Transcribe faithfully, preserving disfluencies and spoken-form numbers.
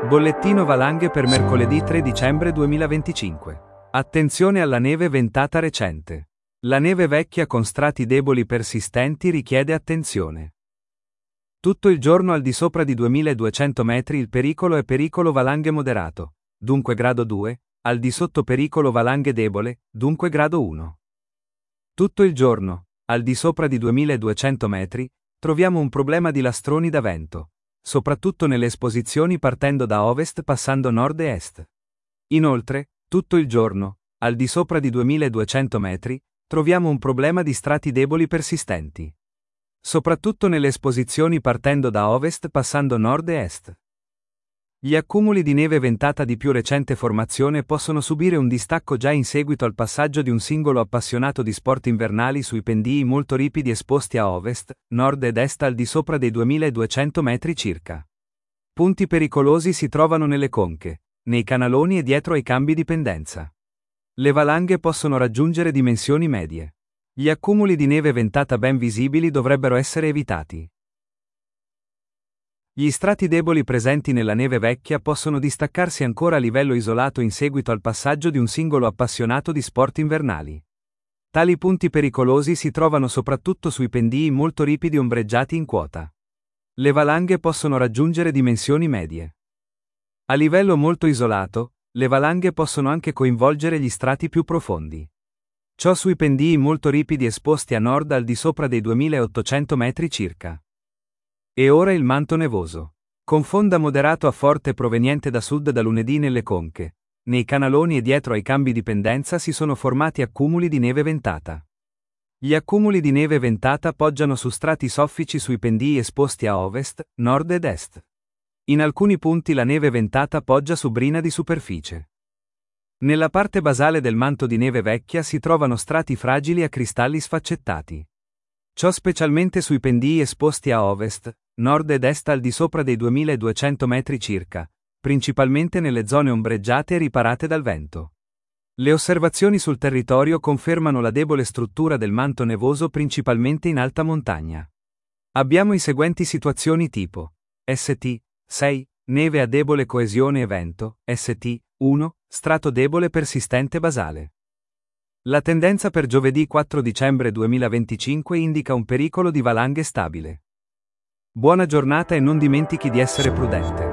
Bollettino valanghe per mercoledì tre dicembre duemilaventicinque. Attenzione alla neve ventata recente. La neve vecchia con strati deboli persistenti richiede attenzione. Tutto il giorno al di sopra di duemiladuecento metri il pericolo è pericolo valanghe moderato, dunque grado due, al di sotto pericolo valanghe debole, dunque grado uno. Tutto il giorno, al di sopra di duemiladuecento metri, troviamo un problema di lastroni da vento, soprattutto nelle esposizioni partendo da ovest passando nord e est. Inoltre, tutto il giorno, al di sopra di duemiladuecento metri, troviamo un problema di strati deboli persistenti, soprattutto nelle esposizioni partendo da ovest passando nord e est. Gli accumuli di neve ventata di più recente formazione possono subire un distacco già in seguito al passaggio di un singolo appassionato di sport invernali sui pendii molto ripidi esposti a ovest, nord ed est al di sopra dei duemiladuecento metri circa. Punti pericolosi si trovano nelle conche, nei canaloni e dietro ai cambi di pendenza. Le valanghe possono raggiungere dimensioni medie. Gli accumuli di neve ventata ben visibili dovrebbero essere evitati. Gli strati deboli presenti nella neve vecchia possono distaccarsi ancora a livello isolato in seguito al passaggio di un singolo appassionato di sport invernali. Tali punti pericolosi si trovano soprattutto sui pendii molto ripidi ombreggiati in quota. Le valanghe possono raggiungere dimensioni medie. A livello molto isolato, le valanghe possono anche coinvolgere gli strati più profondi. Ciò sui pendii molto ripidi esposti a nord al di sopra dei duemilaottocento metri circa. E ora il manto nevoso. Con fonda moderato a forte proveniente da sud da lunedì nelle conche, nei canaloni e dietro ai cambi di pendenza si sono formati accumuli di neve ventata. Gli accumuli di neve ventata poggiano su strati soffici sui pendii esposti a ovest, nord ed est. In alcuni punti la neve ventata poggia su brina di superficie. Nella parte basale del manto di neve vecchia si trovano strati fragili a cristalli sfaccettati. Ciò specialmente sui pendii esposti a ovest, nord ed est al di sopra dei duemiladuecento metri circa, principalmente nelle zone ombreggiate e riparate dal vento. Le osservazioni sul territorio confermano la debole struttura del manto nevoso principalmente in alta montagna. Abbiamo i seguenti situazioni tipo: S T sei, neve a debole coesione e vento, S T uno, strato debole persistente basale. La tendenza per giovedì quattro dicembre duemilaventicinque indica un pericolo di valanghe stabile. Buona giornata e non dimentichi di essere prudente.